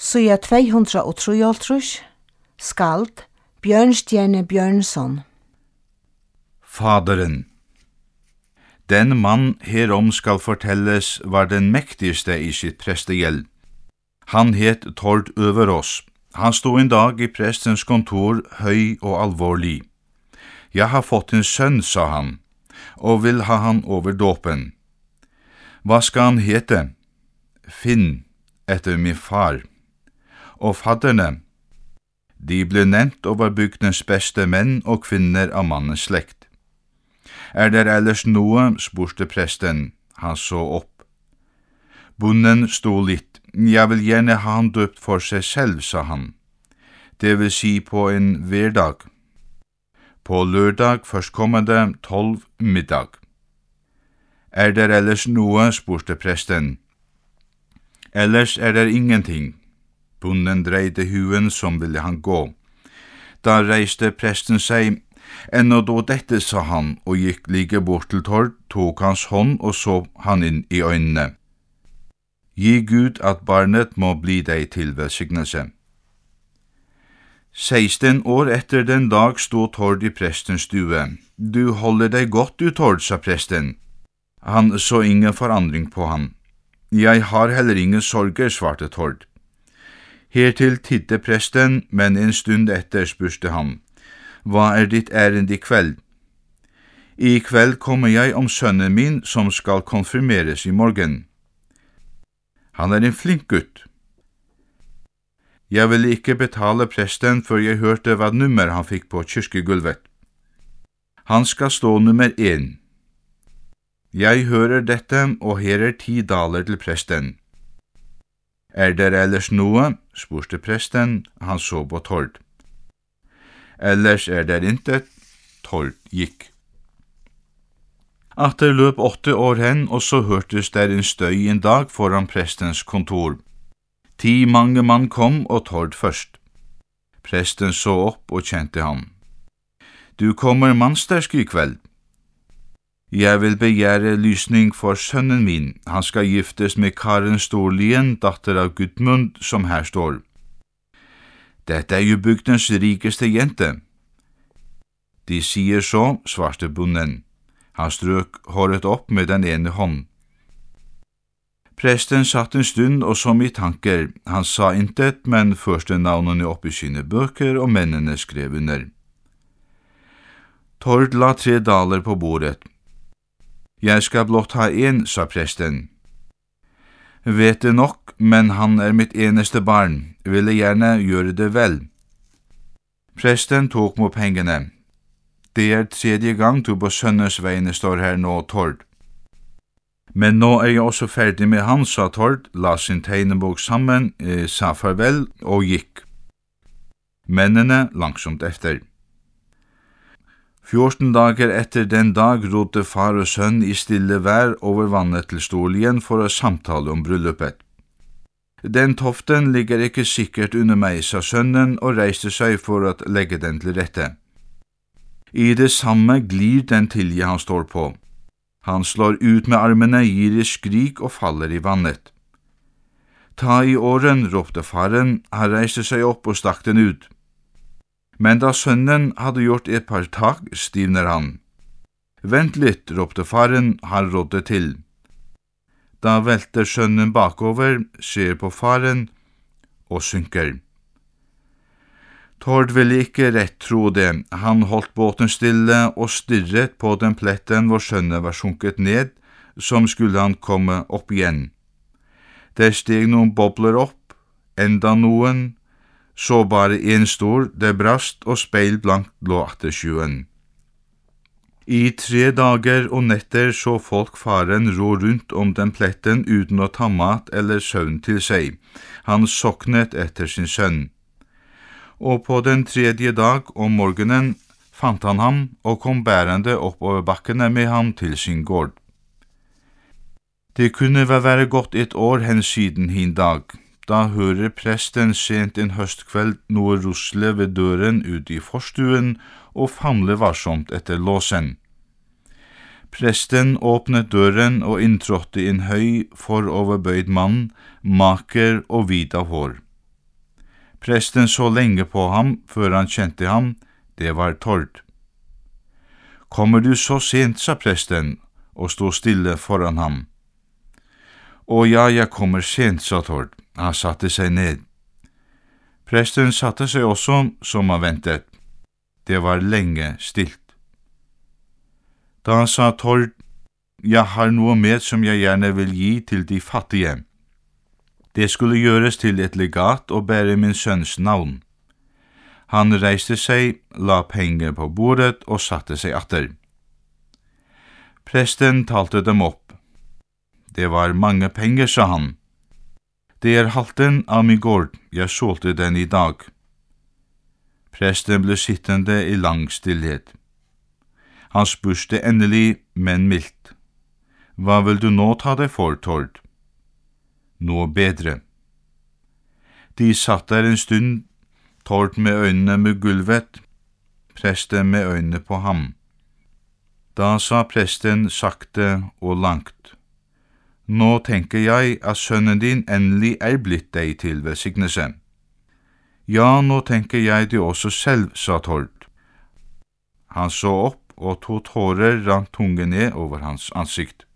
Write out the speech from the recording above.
Sida 233, skald, Bjørnstjerne Bjørnsson. Faderen. Den mann herom skal fortelles var den mektigste i sitt prestegjeld. Han het Tord Øverås. Han stod en dag i prestens kontor, høy og alvorlig. Jeg har fått en sønn, sa han, og vil ha han over dåpen. Hva skal han hete? Finn, etter min far. Og fadderne, de ble nevnt over bygdens beste menn og kvinner av mannens slekt. Der ellers noe, spurte presten. Han så opp. Bonden stod litt. Jeg vil gjerne ha han døpt for seg selv, sa han. Det vil si på en hverdag. På lørdag førstkommende 12 middag. Der ellers noe, spurte presten. Ellers der ingenting. Bonden dreide huen som ville han gå. Da reiste presten seg. Ennå da dette, sa han, og gikk like bort til Tord, tok hans hånd og så han inn i øynene. Gi Gud at barnet må bli deg til velsignelse. 16 år etter den dag stod Tord i prestens stue. Du holder deg godt, du, Tord, sa presten. Han så ingen forandring på han. Jeg har heller ingen sorger, svarte Tord. Hertil tidde presten, men en stund etter spurte han. Hva ditt ærend i kveld? I kveld kommer jeg om sønnen min som skal konfirmeres i morgen. Han en flink gutt. Jeg ville ikke betale presten før jeg hørte hva nummer han fikk på kirkegulvet. Han skal stå nummer 1. Jeg hører dette, og her 10 daler til presten. Der ellers noe? Spurte presten, han så på Tord. Ellers der intet, Tord gikk. Atter løp 8 år hen, og så hørtes der en støy en dag foran prestens kontor. 10 mange mann kom, og Tord først. Presten så opp og kjente ham. Du kommer mannstersk i kveld. Jeg vil begjære lysning for sønnen min. Han skal giftes med Karen Storlien, datter av Gudmund, som her står. Dette jo bygdens rikeste jente. De sier så, svarte bonden. Han strøk håret opp med den ene hånd. Presten satt en stund og som i tanker. Han sa intet, men førte navnene opp i sine bøker, og mennene skrev under. Tord la 3 daler på bordet. Jeg skal blott ha 1, sa presten. Vet det nok, men han mitt eneste barn, ville gjerne gjøre det vel. Presten tok mot pengene. Det 3. gang du på sønnens vegne står her nå, Tord. Men nå jeg også ferdig med han, sa Tord, la sin tegnebok sammen, sa farvel og gikk. Mennene langsomt efter. 14 dager etter den dag rodde far og sønn i stille vær over vannet til Storlien for å samtale om bryllupet. Den toften ligger ikke sikkert under meg, sa sønnen og reiste seg for å legge den til rette. I det samme glir den tilje han står på. Han slår ut med armene, gir et skrik og faller i vannet. Ta i åren, ropte faren, han reiste seg opp og stakk den ut. Men da sønnen hadde gjort et par tak, stivner han. Vent litt, ropte faren, han rådde til. Da velter sønnen bakover, ser på faren og synker. Tord ville ikke rett tro det. Han holdt båten stille og stirret på den pletten hvor sønnen var sunket ned, som skulle han komme opp igjen. Der steg noen bobler opp, enda noen, så bare en stor, det brast og speilblankt lå atter sjøen. I 3 dager og netter så folk faren ro rundt om den pletten uten å ta mat eller søvn til seg. Han soknet etter sin sønn. Og på den 3. dag om morgenen fant han ham og kom bærende oppover bakkene med ham til sin gård. Det kunne vel være gått 1 år hen siden hin dag. Da hører presten sent en høstkveld noe rusle ved døren ut i forstuen og famle varsomt etter låsen. Presten åpnet døren og inntrådte en høy, foroverbøyd mann, maker og hvit av hår. Presten så lenge på ham, før han kjente ham, det var Tord. Kommer du så sent, sa presten, og stod stille foran ham. Å ja, jeg kommer sent, sa Tord. Han satte seg ned. Presten satte seg også som han ventet. Det var lenge stilt. Da sa Tord, jeg har noe med som jeg gjerne vil gi til de fattige. Det skulle gjøres til et legat og bære min sønns navn. Han reiste seg, la penger på bordet og satte seg atter. Presten talte dem opp. Det var mange penger, sa han. Det er halvten av min gård, jeg solgte den i dag. Presten ble sittende i lang stillhet. Han spurte endelig, men mildt. Hva vil du nå ta deg for, Tord? Noe bedre. De satt der en stund, Tord med øynene med gulvet, presten med øynene på ham. Da sa presten sakte og langt, nå tenker jeg at sønnen din endelig er blitt deg til velsignelse. Ja, nå tenker jeg det også selv, sa Tord. Han så opp, og 2 tårer rant tunge ned over hans ansikt.